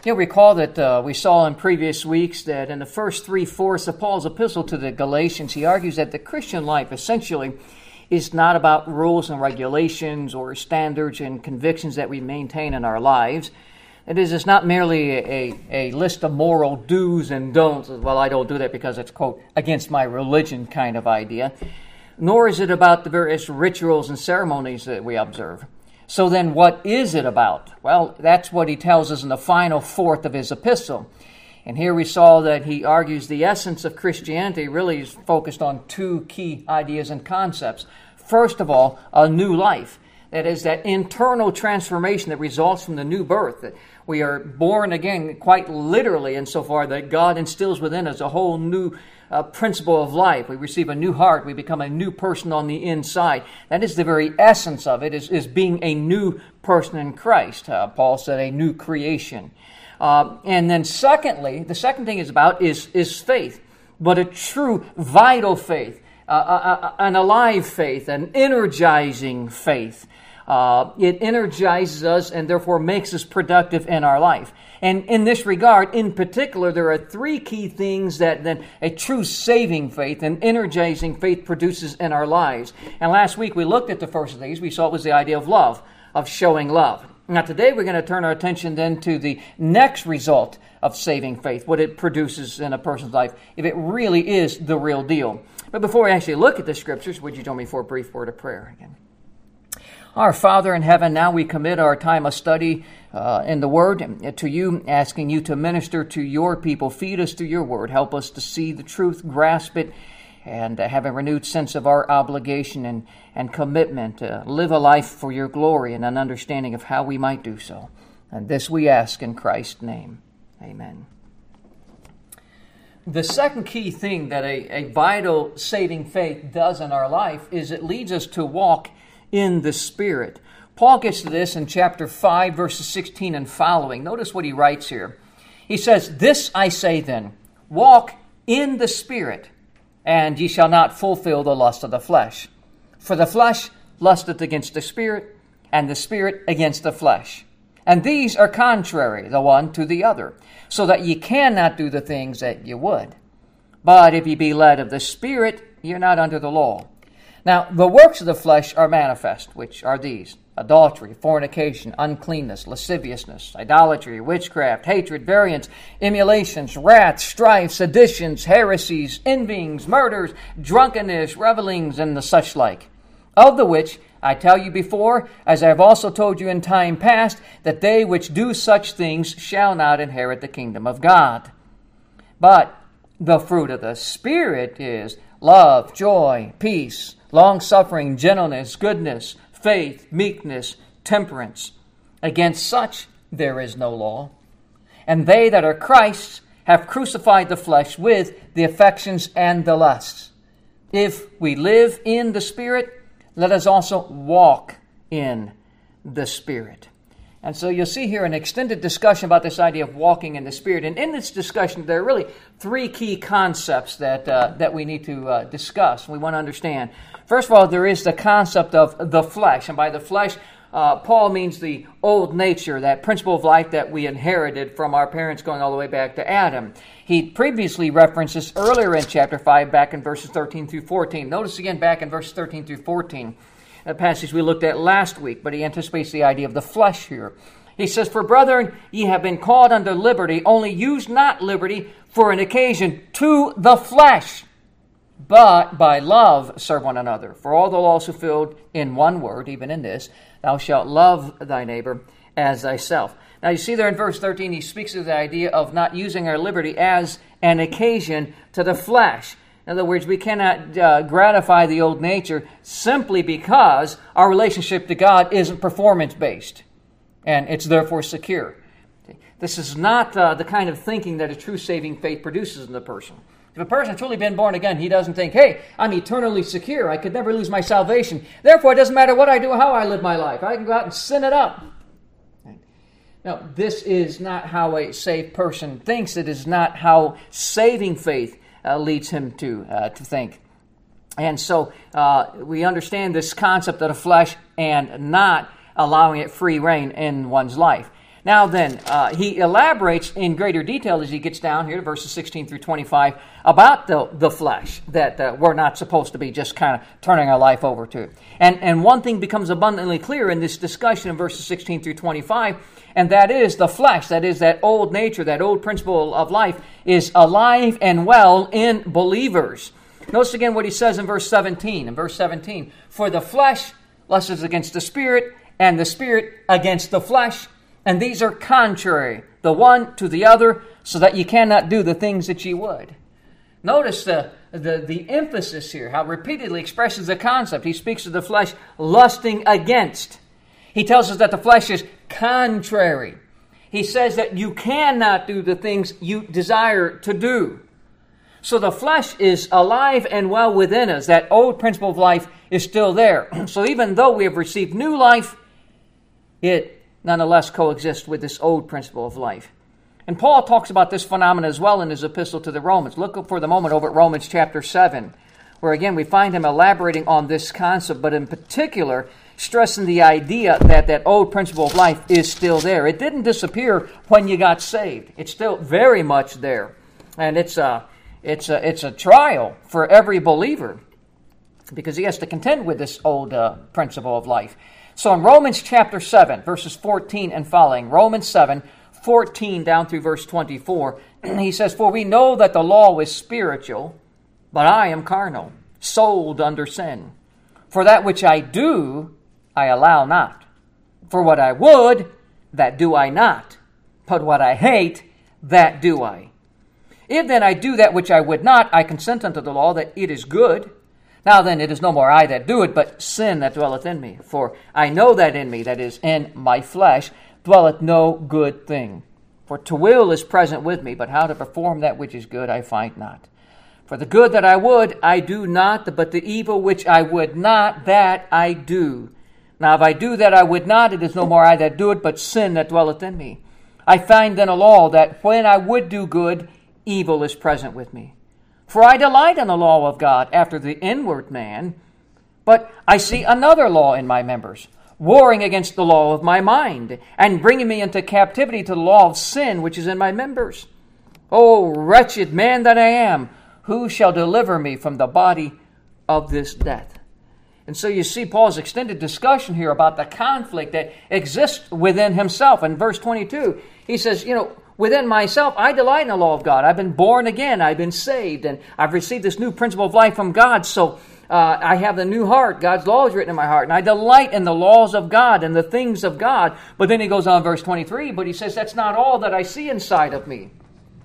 You'll recall that we saw in previous weeks that in the first 3/4 of Paul's epistle to the Galatians, he argues that the Christian life essentially is not about rules and regulations or standards and convictions that we maintain in our lives. It is, it's not merely a list of moral do's and don'ts. Well, I don't do that because it's, quote, against my religion kind of idea. Nor is it about the various rituals and ceremonies that we observe. So then what is it about? Well, that's what he tells us in the final fourth of his epistle. And here we saw that he argues the essence of Christianity really is focused on two key ideas and concepts. First of all, a new life. That is, that internal transformation that results from the new birth. That we are born again quite literally insofar that God instills within us a whole new principle of life. We receive a new heart. We become a new person on the inside. That is the very essence of it, is being a new person in Christ. Paul said a new creation. And then secondly, the second thing is about is faith, but a true vital faith, an alive faith, an energizing faith. It energizes us and therefore makes us productive in our life. And in this regard, in particular, there are three key things that then a true saving faith and energizing faith produces in our lives. And last week we looked at the first of these. We saw it was the idea of love, of showing love. Now today we're going to turn our attention then to the next result of saving faith, what it produces in a person's life, if it really is the real deal. But before we actually look at the scriptures, would you join me for a brief word of prayer again? Our Father in heaven, now we commit our time of study in the Word to you, asking you to minister to your people. Feed us through your Word. Help us to see the truth, grasp it, and have a renewed sense of our obligation and commitment to live a life for your glory and an understanding of how we might do so. And this we ask in Christ's name. Amen. The second key thing that a vital saving faith does in our life is it leads us to walk in the Spirit. Paul gets to this in chapter 5, verses 16 and following. Notice what he writes here. He says, "This I say then, walk in the Spirit, and ye shall not fulfill the lust of the flesh. For the flesh lusteth against the Spirit, and the Spirit against the flesh. And these are contrary the one to the other, so that ye cannot do the things that ye would. But if ye be led of the Spirit, ye are not under the law. Now, the works of the flesh are manifest, which are these: adultery, fornication, uncleanness, lasciviousness, idolatry, witchcraft, hatred, variance, emulations, wrath, strife, seditions, heresies, envyings, murders, drunkenness, revellings, and the such like. Of the which I tell you before, as I have also told you in time past, that they which do such things shall not inherit the kingdom of God. But the fruit of the Spirit is love, joy, peace, long-suffering, gentleness, goodness, faith, meekness, temperance. Against such there is no law. And they that are Christ's have crucified the flesh with the affections and the lusts. If we live in the Spirit, let us also walk in the Spirit." And so you'll see here an extended discussion about this idea of walking in the Spirit. And in this discussion, there are really three key concepts that we need to discuss. We want to understand. First of all, there is the concept of the flesh. And by the flesh, Paul means the old nature, that principle of life that we inherited from our parents going all the way back to Adam. He previously referenced this earlier in chapter 5, back in verses 13 through 14. Notice again back in verses 13 through 14. A passage we looked at last week, but he anticipates the idea of the flesh here. He says, "For brethren, ye have been called unto liberty, only use not liberty for an occasion to the flesh, but by love serve one another. For all the law is fulfilled in one word, even in this, thou shalt love thy neighbor as thyself." Now you see there in verse 13, he speaks of the idea of not using our liberty as an occasion to the flesh. In other words, we cannot gratify the old nature simply because our relationship to God isn't performance-based, and it's therefore secure. This is not the kind of thinking that a true saving faith produces in the person. If a person has truly been born again, he doesn't think, "Hey, I'm eternally secure. I could never lose my salvation. Therefore, it doesn't matter what I do or how I live my life. I can go out and sin it up." No, this is not how a saved person thinks. It is not how saving faith leads him to think. And so we understand this concept of the flesh and not allowing it free rein in one's life. Now then, he elaborates in greater detail as he gets down here to verses 16 through 25 about the flesh that we're not supposed to be just kind of turning our life over to. And one thing becomes abundantly clear in this discussion in verses 16 through 25, and that is the flesh, that is that old nature, that old principle of life, is alive and well in believers. Notice again what he says in verse 17. In verse 17, for the flesh lusts against the Spirit, and the Spirit against the flesh, and these are contrary, the one to the other, so that you cannot do the things that ye would. Notice the emphasis here, how repeatedly expresses the concept. He speaks of the flesh lusting against. He tells us that the flesh is contrary. He says that you cannot do the things you desire to do. So the flesh is alive and well within us. That old principle of life is still there. So even though we have received new life, it nonetheless coexist with this old principle of life. And Paul talks about this phenomenon as well in his epistle to the Romans. Look for the moment over at Romans chapter 7, where again we find him elaborating on this concept, but in particular stressing the idea that that old principle of life is still there. It didn't disappear when you got saved. It's still very much there. And it's a trial for every believer because he has to contend with this old principle of life. So in Romans chapter 7, verses 14 and following, Romans 7, 14 down through verse 24, he says, for we know that the law is spiritual, but I am carnal, sold under sin. For that which I do, I allow not. For what I would, that do I not. But what I hate, that do I. If then I do that which I would not, I consent unto the law that it is good. Now then, it is no more I that do it, but sin that dwelleth in me. For I know that in me, that is, in my flesh, dwelleth no good thing. For to will is present with me, but how to perform that which is good I find not. For the good that I would, I do not, but the evil which I would not, that I do. Now if I do that I would not, it is no more I that do it, but sin that dwelleth in me. I find then a law that when I would do good, evil is present with me. For I delight in the law of God after the inward man, but I see another law in my members, warring against the law of my mind, and bringing me into captivity to the law of sin which is in my members. O wretched man that I am, who shall deliver me from the body of this death? And so you see Paul's extended discussion here about the conflict that exists within himself. In verse 22, he says, within myself, I delight in the law of God. I've been born again. I've been saved. And I've received this new principle of life from God. So I have the new heart. God's law is written in my heart. And I delight in the laws of God and the things of God. But then he goes on verse 23. But he says, that's not all that I see inside of me.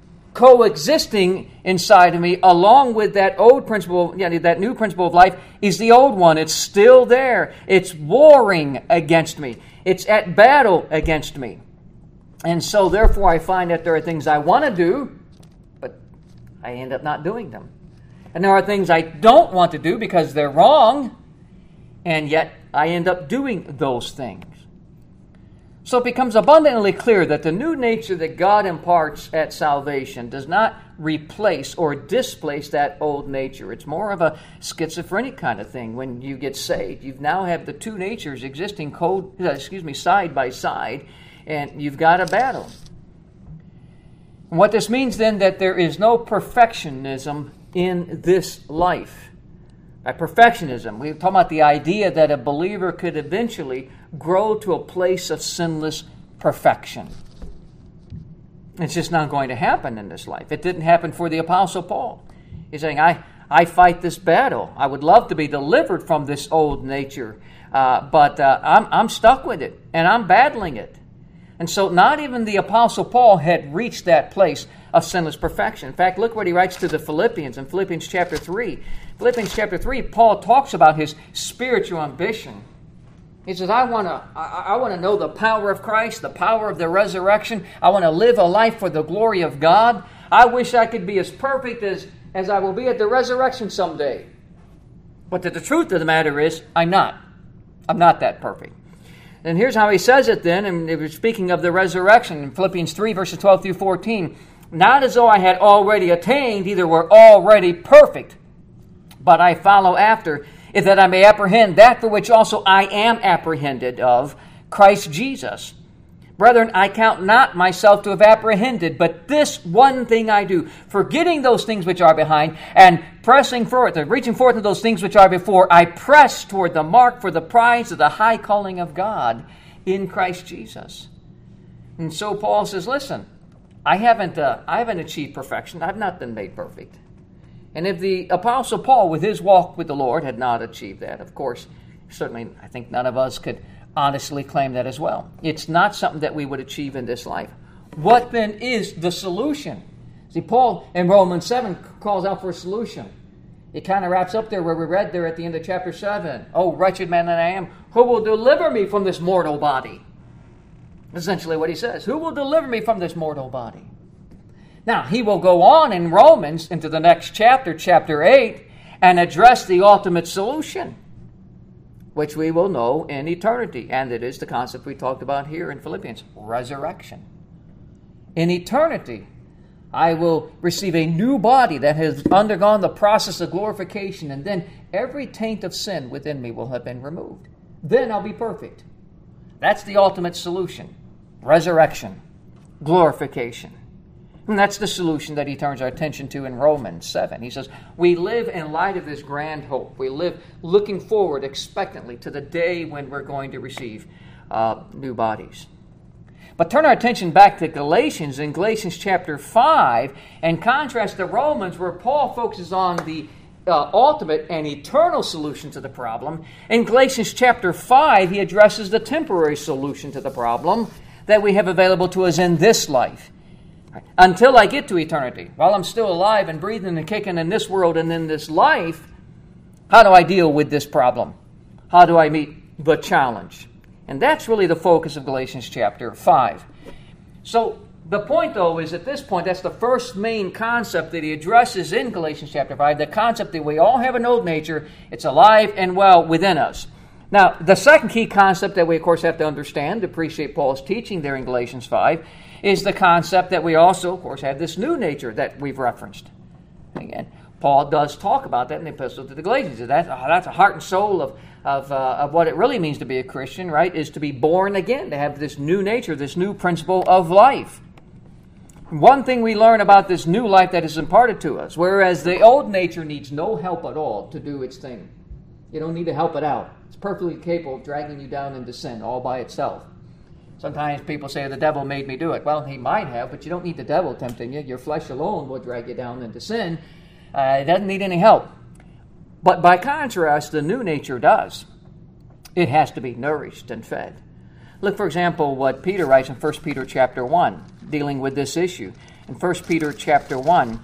Coexisting inside of me, along with that old principle, that new principle of life, is the old one. It's still there. It's warring against me. It's at battle against me. And so, therefore, I find that there are things I want to do, but I end up not doing them. And there are things I don't want to do because they're wrong, and yet I end up doing those things. So it becomes abundantly clear that the new nature that God imparts at salvation does not replace or displace that old nature. It's more of a schizophrenic kind of thing. When you get saved, you now have the two natures existing side by side, and you've got a battle. And what this means then that there is no perfectionism in this life. By perfectionism, we're talking about the idea that a believer could eventually grow to a place of sinless perfection. It's just not going to happen in this life. It didn't happen for the Apostle Paul. He's saying, I fight this battle. I would love to be delivered from this old nature, but I'm stuck with it, and I'm battling it. And so not even the Apostle Paul had reached that place of sinless perfection. In fact, look what he writes to the Philippians in Philippians chapter 3. Philippians chapter 3, Paul talks about his spiritual ambition. He says, I want to know the power of Christ, the power of the resurrection. I want to live a life for the glory of God. I wish I could be as perfect as I will be at the resurrection someday. But the truth of the matter is, I'm not. I'm not that perfect. And here's how he says it then, and speaking of the resurrection, in Philippians 3, verses 12 through 14. Not as though I had already attained, either were already perfect, but I follow after, if that I may apprehend that for which also I am apprehended of Christ Jesus. Brethren, I count not myself to have apprehended, but this one thing I do, forgetting those things which are behind, and pressing forth, reaching forth to those things which are before, I press toward the mark for the prize of the high calling of God in Christ Jesus. And so Paul says, listen, I haven't achieved perfection. I've not been made perfect. And if the Apostle Paul, with his walk with the Lord, had not achieved that, of course, certainly I think none of us could honestly claim that as well. It's not something that we would achieve in this life. What then is the solution? See, Paul in Romans 7 calls out for a solution. It kind of wraps up there where we read there at the end of chapter 7. Oh, wretched man that I am, who will deliver me from this mortal body? Essentially what he says. Who will deliver me from this mortal body? Now, he will go on in Romans into the next chapter, chapter 8, and address the ultimate solution, which we will know in eternity. And it is the concept we talked about here in Philippians, resurrection. In eternity, I will receive a new body that has undergone the process of glorification, and then every taint of sin within me will have been removed. Then I'll be perfect. That's the ultimate solution. Resurrection. Glorification. And that's the solution that he turns our attention to in Romans 7. He says, we live in light of this grand hope. We live looking forward expectantly to the day when we're going to receive new bodies. But turn our attention back to Galatians in Galatians chapter 5 and contrast to Romans where Paul focuses on the ultimate and eternal solution to the problem. In Galatians chapter 5, he addresses the temporary solution to the problem that we have available to us in this life. Until I get to eternity, while I'm still alive and breathing and kicking in this world and in this life, how do I deal with this problem? How do I meet the challenge? And that's really the focus of Galatians chapter 5. So the point, though, is at this point, that's the first main concept that he addresses in Galatians chapter 5, the concept that we all have an old nature, it's alive and well within us. Now, the second key concept that we, of course, have to understand to appreciate Paul's teaching there in Galatians 5 is the concept that we also, of course, have this new nature that we've referenced. Again, Paul does talk about that in the Epistle to the Galatians. That's a heart and soul of what it really means to be a Christian, right, is to be born again, to have this new nature, this new principle of life. One thing we learn about this new life that is imparted to us, whereas the old nature needs no help at all to do its thing. You don't need to help it out. It's perfectly capable of dragging you down into sin all by itself. Sometimes people say, the devil made me do it. Well, he might have, but you don't need the devil tempting you. Your flesh alone will drag you down into sin. It doesn't need any help. But by contrast, the new nature does. It has to be nourished and fed. Look, for example, what Peter writes in 1 Peter chapter 1, dealing with this issue. In 1 Peter chapter 1,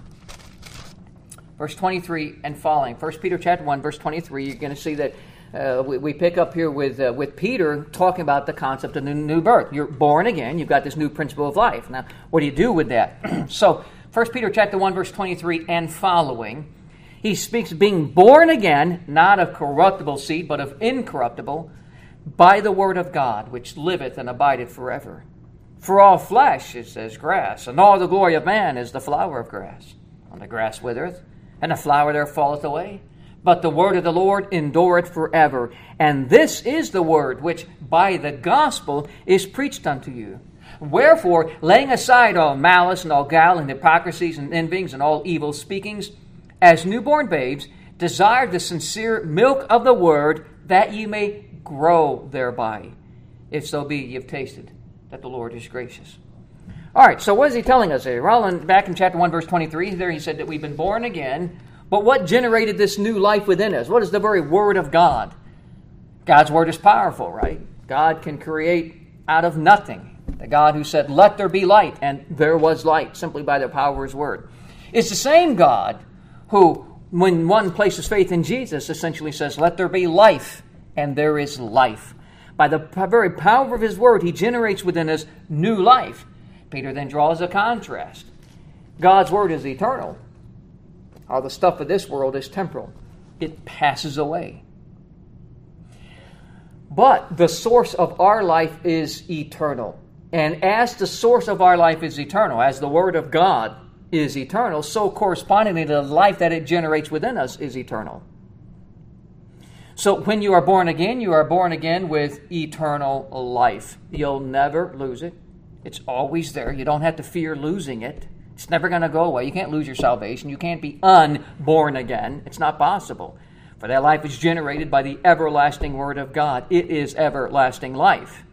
verse 23 and following. 1 Peter chapter 1, verse 23, you're going to see that we pick up here with Peter talking about the concept of the new birth. You're born again. You've got this new principle of life. Now, what do you do with that? So, 1 Peter chapter 1, verse 23 and following, he speaks being born again, not of corruptible seed, but of incorruptible, by the word of God, which liveth and abideth forever. For all flesh is as grass, and all the glory of man is the flower of grass. And the grass withereth, and the flower there falleth away. But the word of the Lord endureth forever. And this is the word which by the gospel is preached unto you. Wherefore, laying aside all malice and all guile and hypocrisies and envyings and all evil speakings, as newborn babes, desire the sincere milk of the word, that ye may grow thereby, if so be ye have tasted that the Lord is gracious. All right, so what is he telling us here? Well, back in chapter 1, verse 23, there he said that we've been born again. But what generated this new life within us? What is the very Word of God? God's Word is powerful, right? God can create out of nothing. The God who said, let there be light, and there was light, simply by the power of His Word. It's the same God who, when one places faith in Jesus, essentially says, let there be life, and there is life. By the very power of His Word, He generates within us new life. Peter then draws a contrast. God's Word is eternal. All the stuff of this world is temporal. It passes away. But the source of our life is eternal. And as the source of our life is eternal, as the Word of God is eternal, so correspondingly the life that it generates within us is eternal. So when you are born again with eternal life. You'll never lose it. It's always there. You don't have to fear losing it. It's never going to go away. You can't lose your salvation. You can't be unborn again. It's not possible. For that life is generated by the everlasting Word of God. It is everlasting life.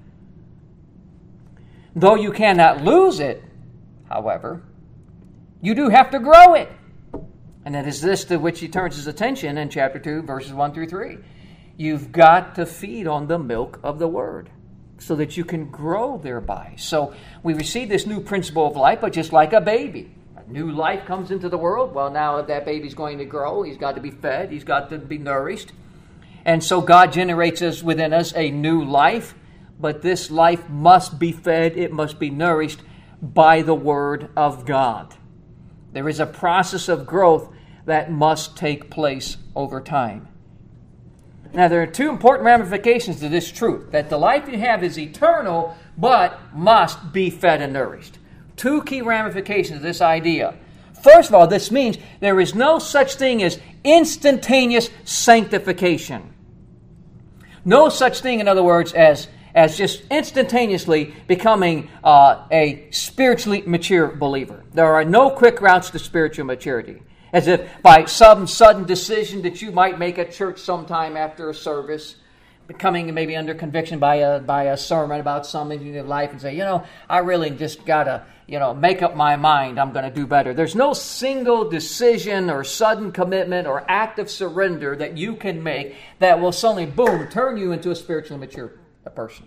Though you cannot lose it, however, you do have to grow it. And it is this to which he turns his attention in chapter 2, verses 1 through 3. You've got to feed on the milk of the Word so that you can grow thereby. So we receive this new principle of life, but just like a baby. A new life comes into the world. Well, now if that baby's going to grow, he's got to be fed, he's got to be nourished. And so God generates us within us a new life, but this life must be fed, it must be nourished by the Word of God. There is a process of growth that must take place over time. Now, there are two important ramifications to this truth, that the life you have is eternal, but must be fed and nourished. Two key ramifications of this idea. First of all, this means there is no such thing as instantaneous sanctification. No such thing, in other words, as just instantaneously becoming a spiritually mature believer. There are no quick routes to spiritual maturity. As if by some sudden decision that you might make at church sometime after a service, coming maybe under conviction by a sermon about something in your life and say, I really just got to, make up my mind, I'm going to do better. There's no single decision or sudden commitment or act of surrender that you can make that will suddenly, boom, turn you into a spiritually mature person.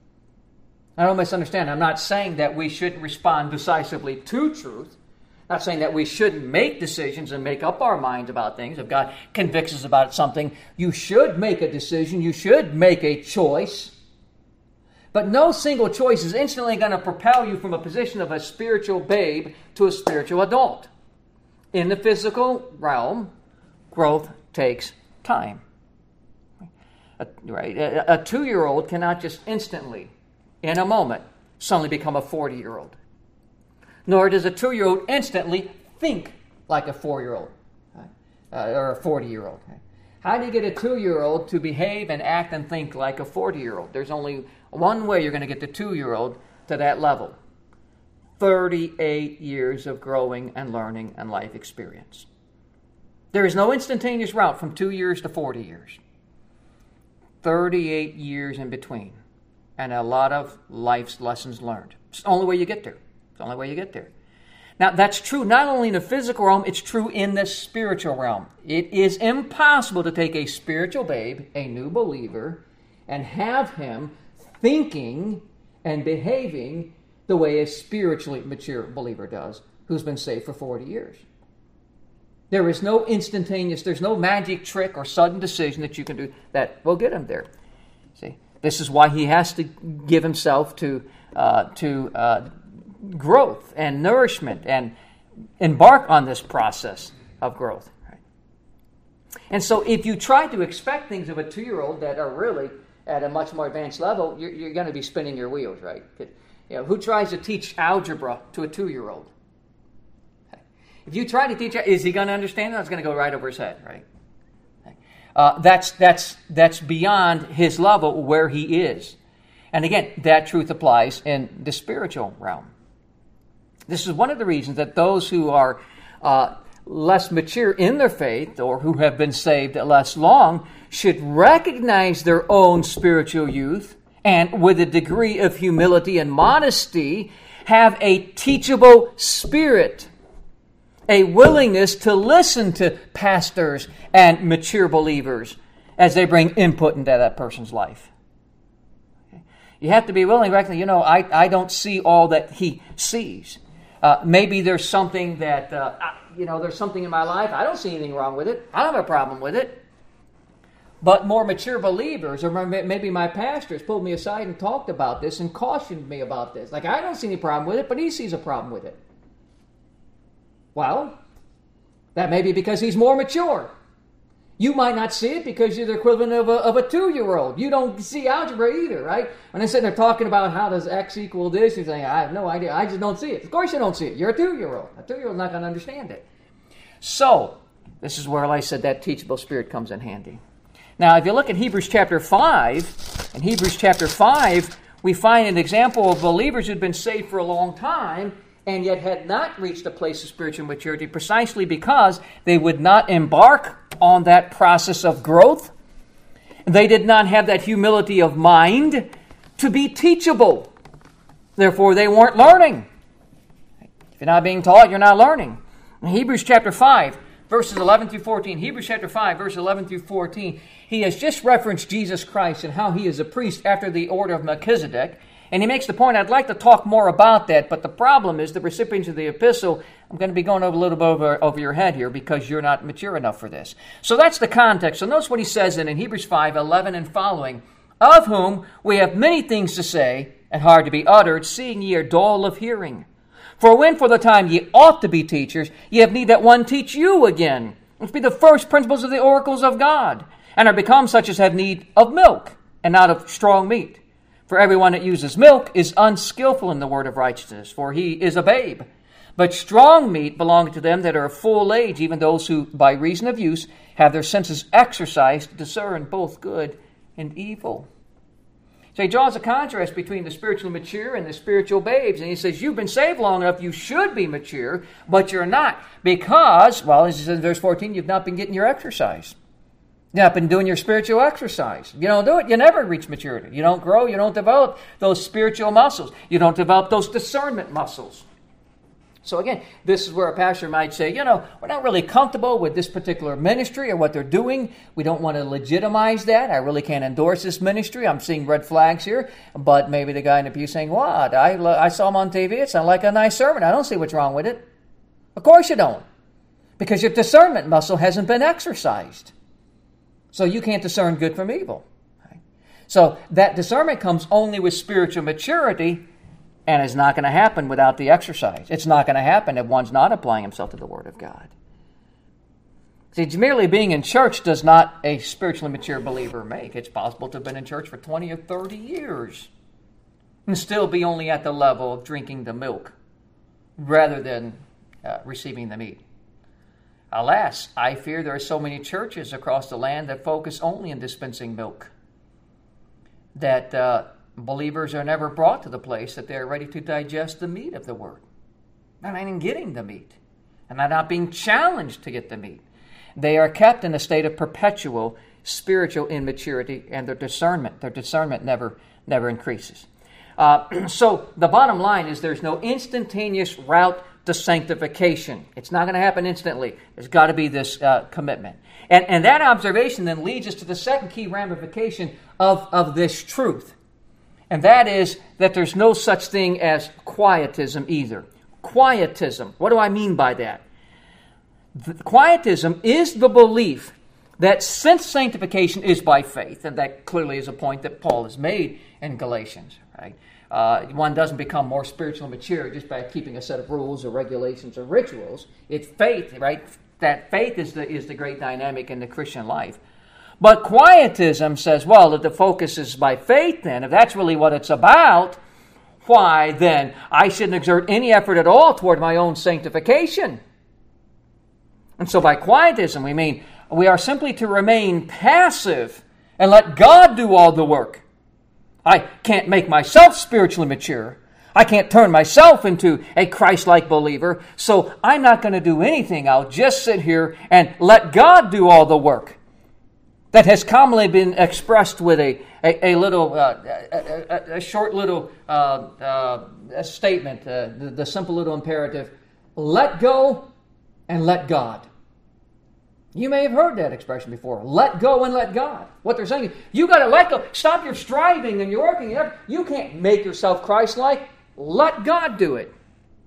I don't misunderstand. I'm not saying that we shouldn't respond decisively to truth. Not saying that we shouldn't make decisions and make up our minds about things. If God convicts us about something, you should make a decision. You should make a choice. But no single choice is instantly going to propel you from a position of a spiritual babe to a spiritual adult. In the physical realm, growth takes time. A 2-year-old cannot just instantly, in a moment, suddenly become a 40-year-old. Nor does a 2-year-old instantly think like a 4-year-old or a 40-year-old. How do you get a 2-year-old to behave and act and think like a 40-year-old? There's only one way you're going to get the 2-year-old to that level. 38 years of growing and learning and life experience. There is no instantaneous route from 2 years to 40 years. 38 years in between. And a lot of life's lessons learned. It's the only way you get there. It's the only way you get there. Now, that's true not only in the physical realm, it's true in the spiritual realm. It is impossible to take a spiritual babe, a new believer, and have him thinking and behaving the way a spiritually mature believer does, who's been saved for 40 years. There is no instantaneous, there's no magic trick or sudden decision that you can do that will get him there. See, this is why he has to give himself to growth and nourishment and embark on this process of growth. Right? And so if you try to expect things of a 2-year-old that are really at a much more advanced level, you're going to be spinning your wheels, right? Who tries to teach algebra to a 2-year-old? If you try to teach, is he going to understand it? It's going to go right over his head, right? That's beyond his level where he is. And again, that truth applies in the spiritual realm. This is one of the reasons that those who are less mature in their faith or who have been saved less long should recognize their own spiritual youth and with a degree of humility and modesty have a teachable spirit, a willingness to listen to pastors and mature believers as they bring input into that person's life. You have to be willing to recognize, I don't see all that he sees. Maybe there's something that, there's something in my life. I don't see anything wrong with it. I don't have a problem with it. But more mature believers, or maybe my pastors, pulled me aside and talked about this and cautioned me about this. Like, I don't see any problem with it, but he sees a problem with it. Well, that may be because he's more mature. You might not see it because you're the equivalent of a 2-year-old. You don't see algebra either, right? When they're sitting there talking about how does X equal this, you're saying, I have no idea. I just don't see it. Of course you don't see it. You're a 2-year-old. A 2-year-old's not going to understand it. So, this is where I said that teachable spirit comes in handy. Now, if you look at Hebrews chapter 5, in Hebrews chapter 5, we find an example of believers who'd been saved for a long time and yet had not reached a place of spiritual maturity precisely because they would not embark on that process of growth. They did not have that humility of mind to be teachable. Therefore, they weren't learning. If you're not being taught, you're not learning. In Hebrews chapter 5, verses 11 through 14, Hebrews chapter 5, verses 11 through 14, he has just referenced Jesus Christ and how he is a priest after the order of Melchizedek. And he makes the point, I'd like to talk more about that, but the problem is the recipients of the epistle, I'm going to be going over a little bit over your head here because you're not mature enough for this. So that's the context. So notice what he says in Hebrews 5, 11 and following, of whom we have many things to say and hard to be uttered, seeing ye are dull of hearing. For when for the time ye ought to be teachers, ye have need that one teach you again, which be the first principles of the oracles of God, and are become such as have need of milk, and not of strong meat. For everyone that uses milk is unskillful in the word of righteousness, for he is a babe. But strong meat belongeth to them that are of full age, even those who, by reason of use, have their senses exercised to discern both good and evil. So he draws a contrast between the spiritually mature and the spiritual babes. And he says, you've been saved long enough, you should be mature, but you're not. Because, well, as he says in verse 14, you've not been getting your exercise. You've not been doing your spiritual exercise. You don't do it, you never reach maturity. You don't grow, you don't develop those spiritual muscles. You don't develop those discernment muscles. So again, this is where a pastor might say, we're not really comfortable with this particular ministry or what they're doing. We don't want to legitimize that. I really can't endorse this ministry. I'm seeing red flags here. But maybe the guy in the pew saying, what? I saw him on TV. It sounded like a nice sermon. I don't see what's wrong with it. Of course you don't. Because your discernment muscle hasn't been exercised. So you can't discern good from evil. Right? So that discernment comes only with spiritual maturity, and it's not going to happen without the exercise. It's not going to happen if one's not applying himself to the Word of God. See, merely being in church does not a spiritually mature believer make. It's possible to have been in church for 20 or 30 years and still be only at the level of drinking the milk rather than receiving the meat. Alas, I fear there are so many churches across the land that focus only on dispensing milk that believers are never brought to the place that they're ready to digest the meat of the Word. They're not even getting the meat. And they're not being challenged to get the meat. They are kept in a state of perpetual spiritual immaturity, and their discernment never increases. So the bottom line is there's no instantaneous route to sanctification. It's not going to happen instantly. There's got to be this commitment. And that observation then leads us to the second key ramification of this truth. And that is that there's no such thing as quietism either. Quietism. What do I mean by that? Quietism is the belief that since sanctification is by faith, and that clearly is a point that Paul has made in Galatians, right? One doesn't become more spiritually mature just by keeping a set of rules or regulations or rituals. It's faith, right? That faith is the great dynamic in the Christian life. But quietism says, well, if the focus is by faith then, if that's really what it's about, why then I shouldn't exert any effort at all toward my own sanctification. And so by quietism we mean we are simply to remain passive and let God do all the work. I can't make myself spiritually mature. I can't turn myself into a Christ-like believer, so I'm not going to do anything. I'll just sit here and let God do all the work. That has commonly been expressed with a short little statement, the simple little imperative, let go and let God. You may have heard that expression before. Let go and let God. What they're saying is, you got to let go. Stop your striving and your working. You can't make yourself Christ-like. Let God do it.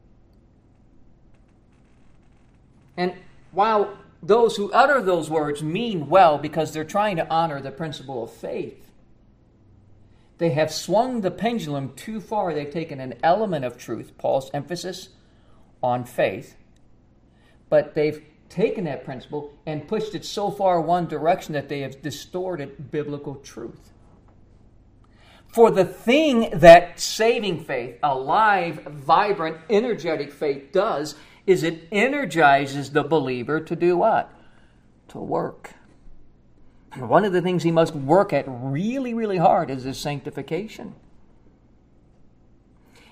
And while those who utter those words mean well because they're trying to honor the principle of faith, they have swung the pendulum too far. They've taken an element of truth, Paul's emphasis on faith, but they've taken that principle and pushed it so far one direction that they have distorted biblical truth. For the thing that saving faith, alive, vibrant, energetic faith does is it energizes the believer to do what? To work. And one of the things he must work at really, really hard is his sanctification.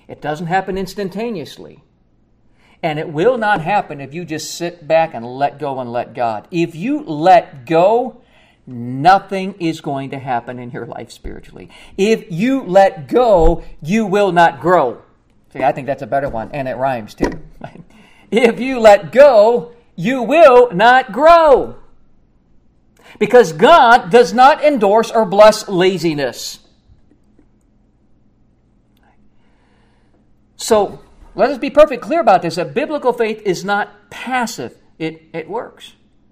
It doesn't happen instantaneously. And it will not happen if you just sit back and let go and let God. If you let go, nothing is going to happen in your life spiritually. If you let go, you will not grow. See, I think that's a better one, and it rhymes too. If you let go, you will not grow. Because God does not endorse or bless laziness. So, let us be perfectly clear about this, that biblical faith is not passive. It works.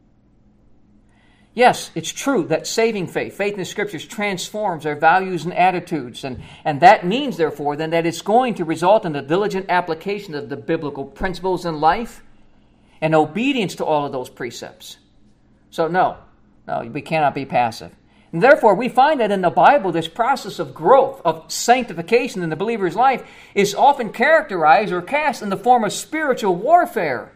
Yes, it's true that saving faith in the Scriptures transforms our values and attitudes. And that means, therefore, then that it's going to result in the diligent application of the biblical principles in life and obedience to all of those precepts. So no, we cannot be passive. And therefore, we find that in the Bible, this process of growth, of sanctification in the believer's life is often characterized or cast in the form of spiritual warfare.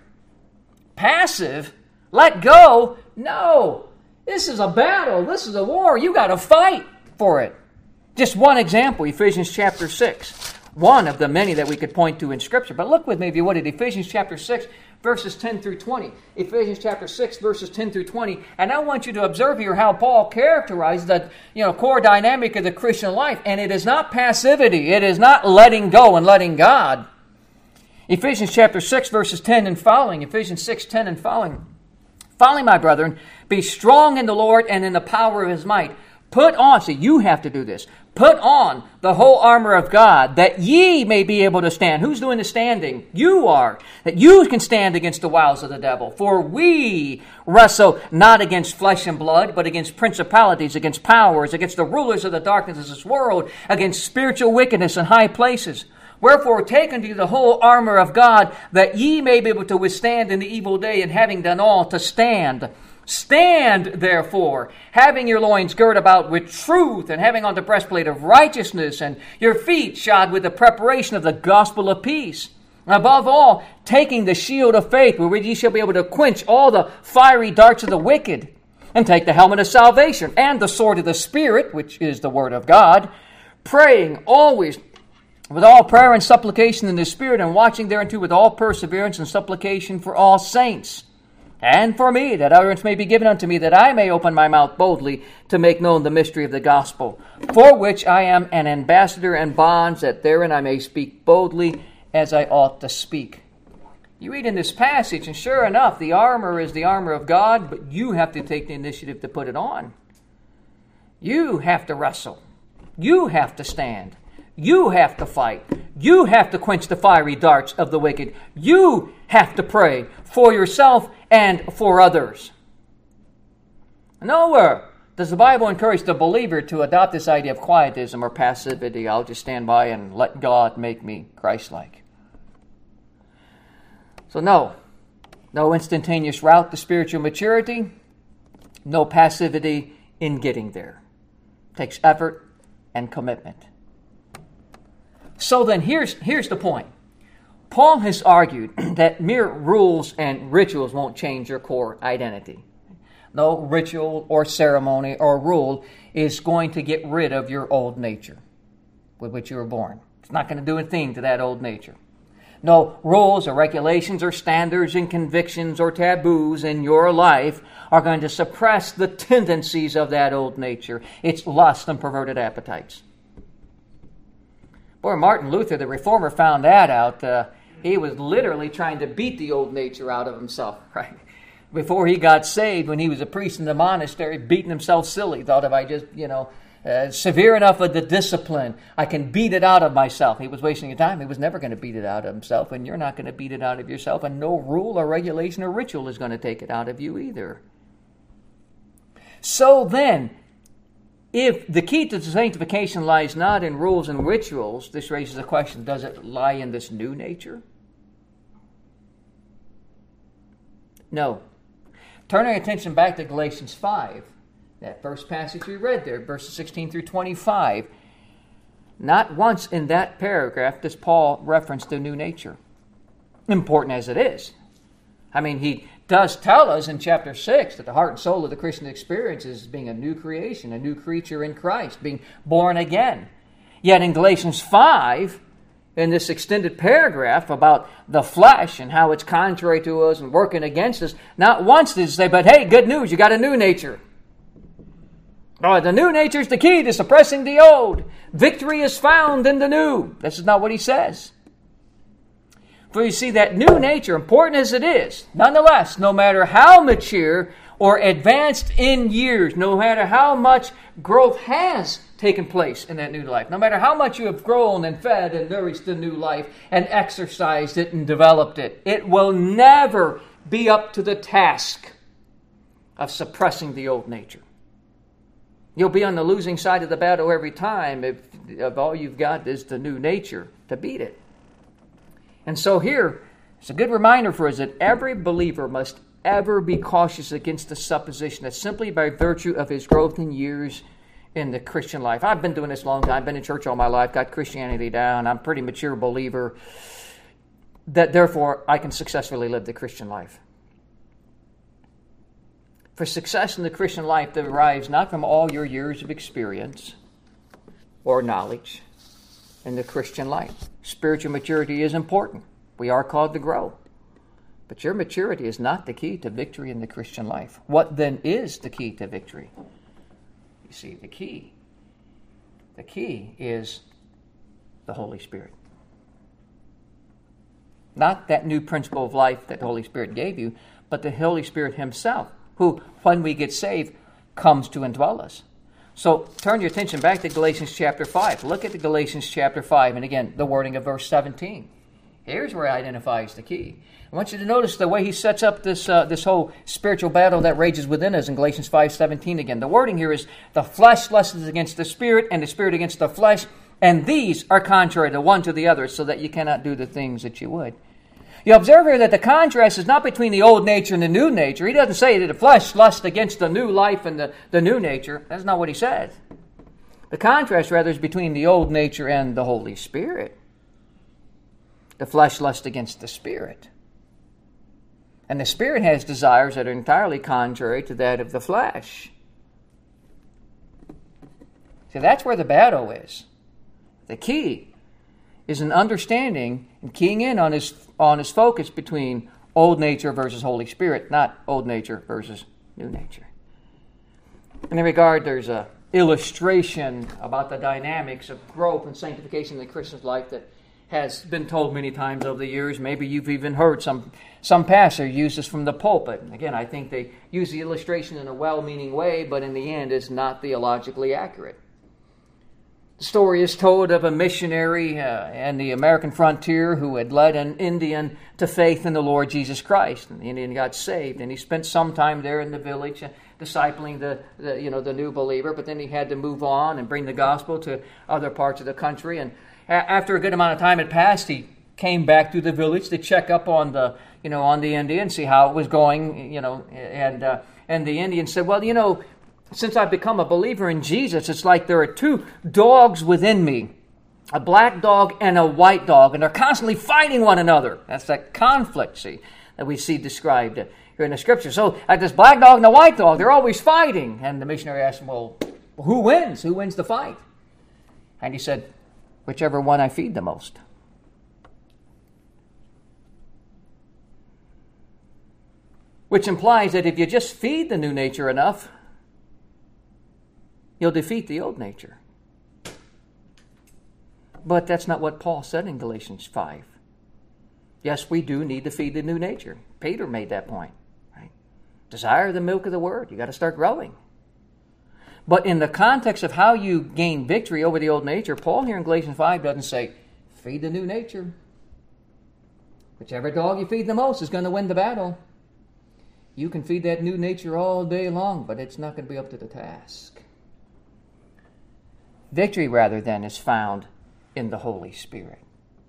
Passive? Let go? No. This is a battle. This is a war. You got to fight for it. Just one example, Ephesians chapter 6. One of the many that we could point to in Scripture. But look with me, if you would, at Ephesians chapter 6, verses 10 through 20. Ephesians chapter 6, verses 10 through 20. And I want you to observe here how Paul characterized the core dynamic of the Christian life. And it is not passivity. It is not letting go and letting God. Ephesians chapter 6, verses 10 and following. Ephesians 6, 10 and following. Finally, my brethren, be strong in the Lord and in the power of His might. Put on, so you have to do this. Put on the whole armor of God, that ye may be able to stand. Who's doing the standing? You are. That you can stand against the wiles of the devil. For we wrestle not against flesh and blood, but against principalities, against powers, against the rulers of the darkness of this world, against spiritual wickedness in high places. Wherefore, take unto you the whole armor of God, that ye may be able to withstand in the evil day, and having done all, to stand. Stand, therefore, having your loins girt about with truth, and having on the breastplate of righteousness, and your feet shod with the preparation of the gospel of peace. Above all, taking the shield of faith, wherewith ye shall be able to quench all the fiery darts of the wicked, and take the helmet of salvation, and the sword of the Spirit, which is the word of God, praying always with all prayer and supplication in the Spirit, and watching thereunto with all perseverance and supplication for all saints. And for me, that utterance may be given unto me, that I may open my mouth boldly to make known the mystery of the gospel, for which I am an ambassador in bonds, that therein I may speak boldly as I ought to speak. You read in this passage, and sure enough, the armor is the armor of God, but you have to take the initiative to put it on. You have to wrestle. You have to stand. You have to fight. You have to quench the fiery darts of the wicked. You have to pray for yourself and for others. Nowhere does the Bible encourage the believer to adopt this idea of quietism or passivity. I'll just stand by and let God make me Christ-like. So no instantaneous route to spiritual maturity, no passivity in getting there. It takes effort and commitment. So then here's the point. Paul has argued that mere rules and rituals won't change your core identity. No ritual or ceremony or rule is going to get rid of your old nature with which you were born. It's not going to do a thing to that old nature. No rules or regulations or standards and convictions or taboos in your life are going to suppress the tendencies of that old nature, its lust and perverted appetites. Boy, Martin Luther, the reformer, found that out. He was literally trying to beat the old nature out of himself, right? Before he got saved, when he was a priest in the monastery, beating himself silly. Thought if I just, severe enough of the discipline, I can beat it out of myself. He was wasting his time. He was never going to beat it out of himself, and you're not going to beat it out of yourself, and no rule or regulation or ritual is going to take it out of you either. So then, if the key to sanctification lies not in rules and rituals, this raises the question, does it lie in this new nature? No. Turn our attention back to Galatians 5, that first passage we read there, verses 16 through 25. Not once in that paragraph does Paul reference the new nature, important as it is. I mean, he does tell us in chapter 6 that the heart and soul of the Christian experience is being a new creation, a new creature in Christ, being born again. Yet in Galatians 5, in this extended paragraph about the flesh and how it's contrary to us and working against us, not once did he say, but hey, good news, you got a new nature. Oh, the new nature is the key to suppressing the old. Victory is found in the new. This is not what he says. For you see, that new nature, important as it is, nonetheless, no matter how mature or advanced in years, no matter how much growth has taken place in that new life, no matter how much you have grown and fed and nourished the new life and exercised it and developed it, it will never be up to the task of suppressing the old nature. You'll be on the losing side of the battle every time if all you've got is the new nature to beat it. And so here, it's a good reminder for us that every believer must ever be cautious against the supposition that simply by virtue of his growth in years in the Christian life. I've been doing this a long time, been in church all my life, got Christianity down, I'm a pretty mature believer, that therefore I can successfully live the Christian life. For success in the Christian life derives not from all your years of experience or knowledge in the Christian life. Spiritual maturity is important. We are called to grow. But your maturity is not the key to victory in the Christian life. What then is the key to victory? You see, the key is the Holy Spirit. Not that new principle of life that the Holy Spirit gave you, but the Holy Spirit himself, who, when we get saved, comes to indwell us. So turn your attention back to Galatians chapter 5. Look at the Galatians chapter 5, and again, the wording of verse 17. Here's where he identifies the key. I want you to notice the way he sets up this whole spiritual battle that rages within us in Galatians 5:17 again. The wording here is, the flesh lusts against the spirit, and the spirit against the flesh, and these are contrary the one to the other, so that you cannot do the things that you would. You observe here that the contrast is not between the old nature and the new nature. He doesn't say that the flesh lusts against the new life and the new nature. That's not what he says. The contrast, rather, is between the old nature and the Holy Spirit. The flesh lusts against the Spirit. And the Spirit has desires that are entirely contrary to that of the flesh. See, that's where the battle is. The key is an understanding and keying in on his focus between old nature versus Holy Spirit, not old nature versus new nature. In that regard, there's an illustration about the dynamics of growth and sanctification in the Christian's life that has been told many times over the years. Maybe you've even heard some pastor use this from the pulpit. Again, I think they use the illustration in a well-meaning way, but in the end, it's not theologically accurate. The story is told of a missionary in the American frontier who had led an Indian to faith in the Lord Jesus Christ. And the Indian got saved, and he spent some time there in the village discipling the new believer, but then he had to move on and bring the gospel to other parts of the country. And after a good amount of time had passed, he came back to the village to check up on the Indian, see how it was going, and the Indian said, well, since I've become a believer in Jesus, it's like there are two dogs within me, a black dog and a white dog, and they're constantly fighting one another. That's that conflict, that we see described here in the Scripture. So, like this black dog and the white dog, they're always fighting. And the missionary asked him, well, who wins? Who wins the fight? And he said, whichever one I feed the most. Which implies that if you just feed the new nature enough, you'll defeat the old nature. But that's not what Paul said in Galatians 5. Yes, we do need to feed the new nature. Peter made that point. Right? Desire the milk of the word. You got to start growing. But in the context of how you gain victory over the old nature, Paul here in Galatians 5 doesn't say, feed the new nature. Whichever dog you feed the most is going to win the battle. You can feed that new nature all day long, but it's not going to be up to the task. Victory, rather, then, is found in the Holy Spirit,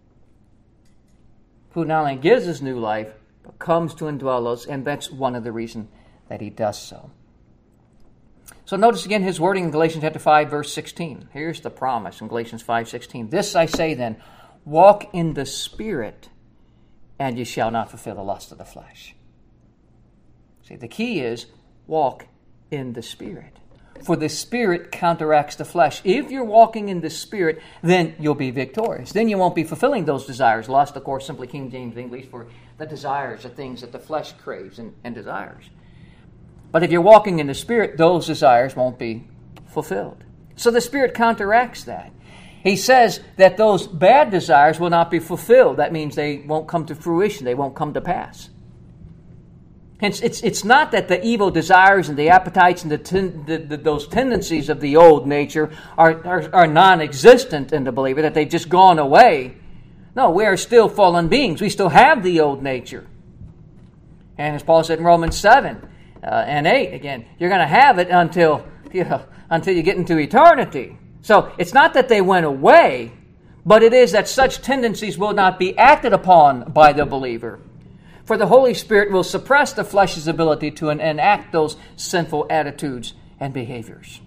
who not only gives us new life, but comes to indwell us, and that's one of the reasons that he does so. So notice again his wording in Galatians chapter 5, verse 16. Here's the promise in Galatians 5:16. This I say then, walk in the Spirit, and ye shall not fulfill the lust of the flesh. See, the key is walk in the Spirit. For the Spirit counteracts the flesh. If you're walking in the Spirit, then you'll be victorious. Then you won't be fulfilling those desires. Lust, of course, simply King James English for the desires, the things that the flesh craves and desires. But if you're walking in the Spirit, those desires won't be fulfilled. So the Spirit counteracts that. He says that those bad desires will not be fulfilled. That means they won't come to fruition. They won't come to pass. Hence, it's not that the evil desires and the appetites and those tendencies of the old nature are non-existent in the believer, that they've just gone away. No, we are still fallen beings. We still have the old nature. And as Paul said in Romans 7 and 8, again, you're going to have it until you get into eternity. So it's not that they went away, but it is that such tendencies will not be acted upon by the believer. For the Holy Spirit will suppress the flesh's ability to enact those sinful attitudes and behaviors.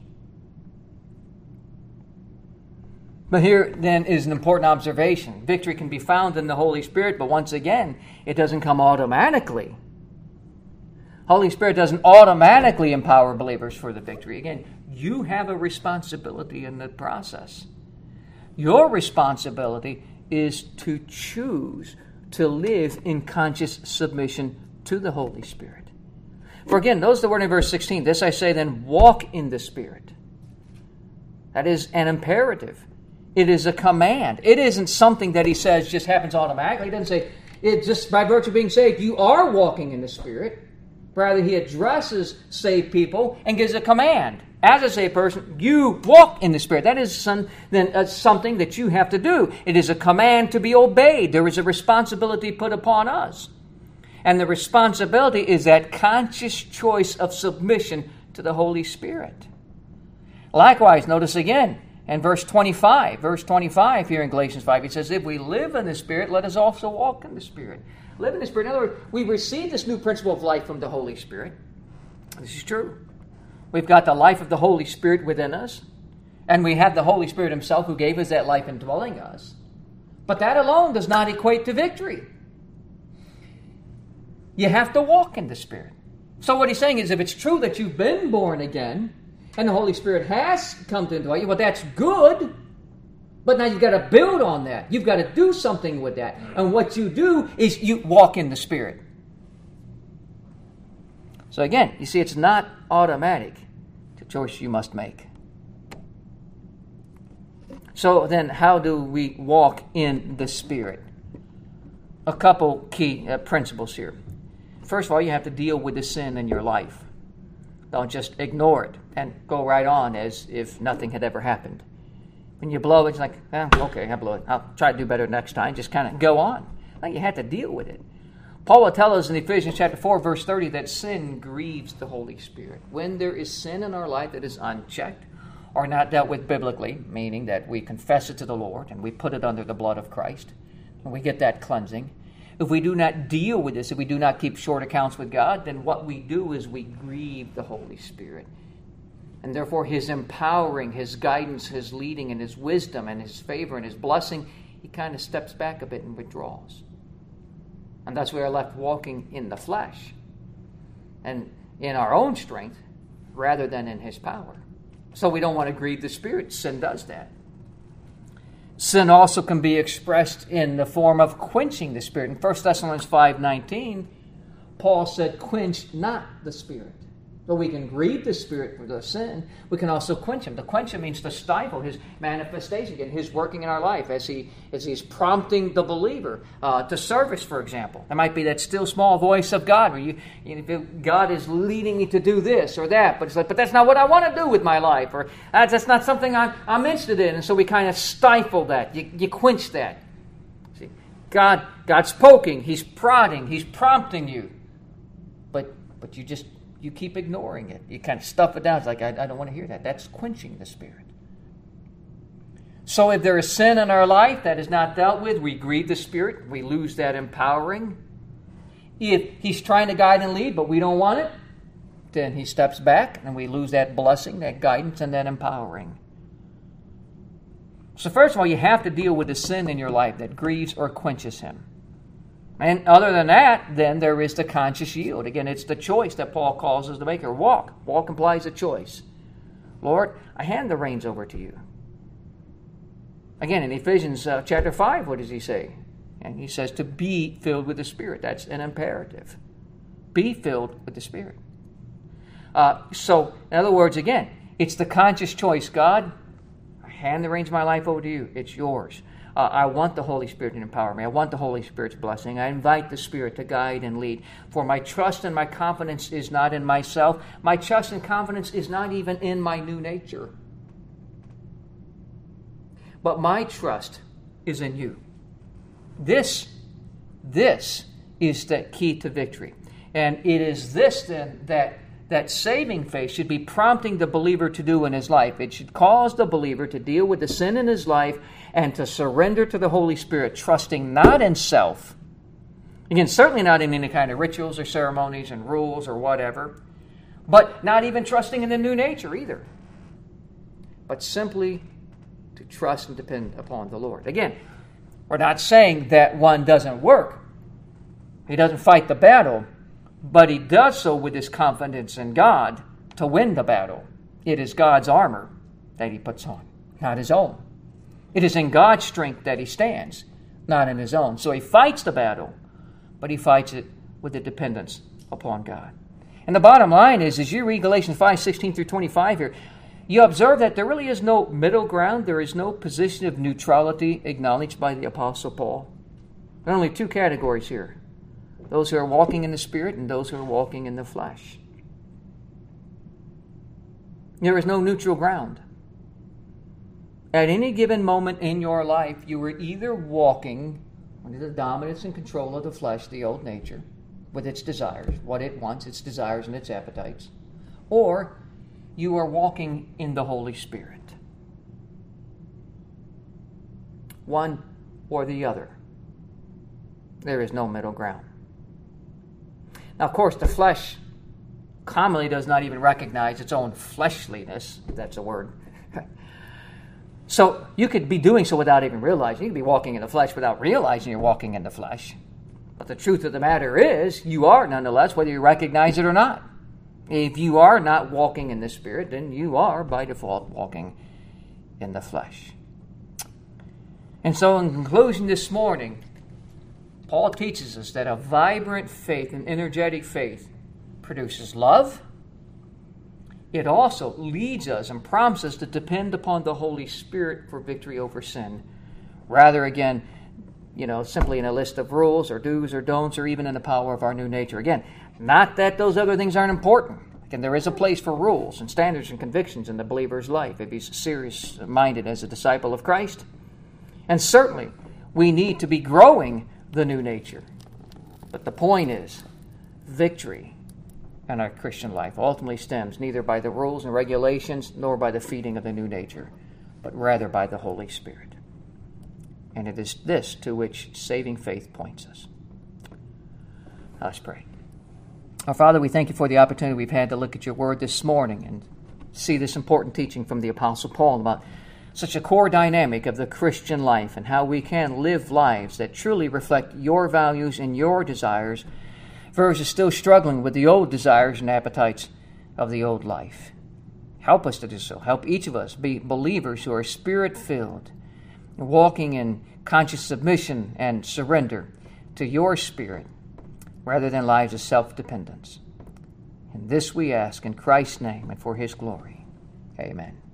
But here then is an important observation. Victory can be found in the Holy Spirit, but once again, it doesn't come automatically. Holy Spirit doesn't automatically empower believers for the victory. Again, you have a responsibility in the process. Your responsibility is to choose to live in conscious submission to the Holy Spirit. For again, notice the word in verse 16. This I say then, walk in the Spirit. That is an imperative. It is a command. It isn't something that he says just happens automatically. He doesn't say, it just by virtue of being saved, you are walking in the Spirit. Rather, he addresses saved people and gives a command. As a saved person, you walk in the Spirit. That is something that you have to do. It is a command to be obeyed. There is a responsibility put upon us. And the responsibility is that conscious choice of submission to the Holy Spirit. Likewise, notice again in verse 25. Verse 25 here in Galatians 5, it says, if we live in the Spirit, let us also walk in the Spirit. Live in the Spirit. In other words, we receive this new principle of life from the Holy Spirit. This is true. We've got the life of the Holy Spirit within us. And we have the Holy Spirit himself who gave us that life indwelling us. But that alone does not equate to victory. You have to walk in the Spirit. So what he's saying is if it's true that you've been born again and the Holy Spirit has come to indwell you, well, that's good. But now you've got to build on that. You've got to do something with that. And what you do is you walk in the Spirit. So again, you see, it's not automatic. It's a choice you must make. So then, how do we walk in the Spirit? A couple key principles here. First of all, you have to deal with the sin in your life. Don't just ignore it and go right on as if nothing had ever happened. When you blow it, it's like, okay, I blew it. I'll try to do better next time. Just kind of go on. No, you have to deal with it. Paul will tell us in Ephesians chapter 4, verse 30, that sin grieves the Holy Spirit. When there is sin in our life that is unchecked or not dealt with biblically, meaning that we confess it to the Lord and we put it under the blood of Christ, and we get that cleansing. If we do not deal with this, if we do not keep short accounts with God, then what we do is we grieve the Holy Spirit. And therefore his empowering, his guidance, his leading, and his wisdom, and his favor, and his blessing, he kind of steps back a bit and withdraws. And thus we are left walking in the flesh and in our own strength rather than in his power. So we don't want to grieve the Spirit. Sin does that. Sin also can be expressed in the form of quenching the Spirit. In 1 Thessalonians 5:19, Paul said, quench not the Spirit. So we can grieve the Spirit for the sin. We can also quench him. To quench him means to stifle his manifestation, again, his working in our life as he's prompting the believer to service, for example. It might be that still small voice of God where God is leading me to do this or that, but it's like, but that's not what I want to do with my life, or that's not something I'm interested in. And so we kind of stifle that. You quench that. See, God's poking, he's prodding, he's prompting you, but you keep ignoring it. You kind of stuff it down. It's like, I don't want to hear that. That's quenching the Spirit. So if there is sin in our life that is not dealt with, we grieve the Spirit. We lose that empowering. If he's trying to guide and lead, but we don't want it, then he steps back and we lose that blessing, that guidance, and that empowering. So first of all, you have to deal with the sin in your life that grieves or quenches him. And other than that, then there is the conscious yield. Again, it's the choice that Paul calls us to make. Or walk. Walk implies a choice. Lord, I hand the reins over to you. Again, in Ephesians chapter 5, what does he say? And he says to be filled with the Spirit. That's an imperative. Be filled with the Spirit. So, in other words, again, it's the conscious choice. God, I hand the reins of my life over to you. It's yours. I want the Holy Spirit to empower me. I want the Holy Spirit's blessing. I invite the Spirit to guide and lead. For my trust and my confidence is not in myself. My trust and confidence is not even in my new nature. But my trust is in you. This is the key to victory. And it is this then that saving faith should be prompting the believer to do in his life. It should cause the believer to deal with the sin in his life and to surrender to the Holy Spirit, trusting not in self. Again, certainly not in any kind of rituals or ceremonies and rules or whatever, but not even trusting in the new nature either, but simply to trust and depend upon the Lord. Again, we're not saying that one doesn't work. He doesn't fight the battle, but he does so with his confidence in God to win the battle. It is God's armor that he puts on, not his own. It is in God's strength that he stands, not in his own. So he fights the battle, but he fights it with a dependence upon God. And the bottom line is, as you read Galatians 5:16 through 25 here, you observe that there really is no middle ground. There is no position of neutrality acknowledged by the Apostle Paul. There are only two categories here: those who are walking in the Spirit and those who are walking in the flesh. There is no neutral ground. At any given moment in your life, you are either walking under the dominance and control of the flesh, the old nature, with its desires, what it wants, its desires and its appetites, or you are walking in the Holy Spirit. One or the other. There is no middle ground. Now, of course, the flesh commonly does not even recognize its own fleshliness, if that's a word. So you could be doing so without even realizing. You could be walking in the flesh without realizing you're walking in the flesh. But the truth of the matter is, you are nonetheless, whether you recognize it or not. If you are not walking in the Spirit, then you are, by default, walking in the flesh. And so in conclusion this morning, Paul teaches us that a vibrant faith, an energetic faith, produces love. It also leads us and prompts us to depend upon the Holy Spirit for victory over sin. Rather, again, simply in a list of rules or do's or don'ts or even in the power of our new nature. Again, not that those other things aren't important. Again, there is a place for rules and standards and convictions in the believer's life if he's serious-minded as a disciple of Christ. And certainly, we need to be growing the new nature. But the point is, victory in our Christian life ultimately stems neither by the rules and regulations nor by the feeding of the new nature, but rather by the Holy Spirit. And it is this to which saving faith points us. Let's pray. Our Father, we thank you for the opportunity we've had to look at your word this morning and see this important teaching from the Apostle Paul about such a core dynamic of the Christian life and how we can live lives that truly reflect your values and your desires versus still struggling with the old desires and appetites of the old life. Help us to do so. Help each of us be believers who are Spirit-filled, walking in conscious submission and surrender to your Spirit rather than lives of self-dependence. And this we ask in Christ's name and for his glory. Amen.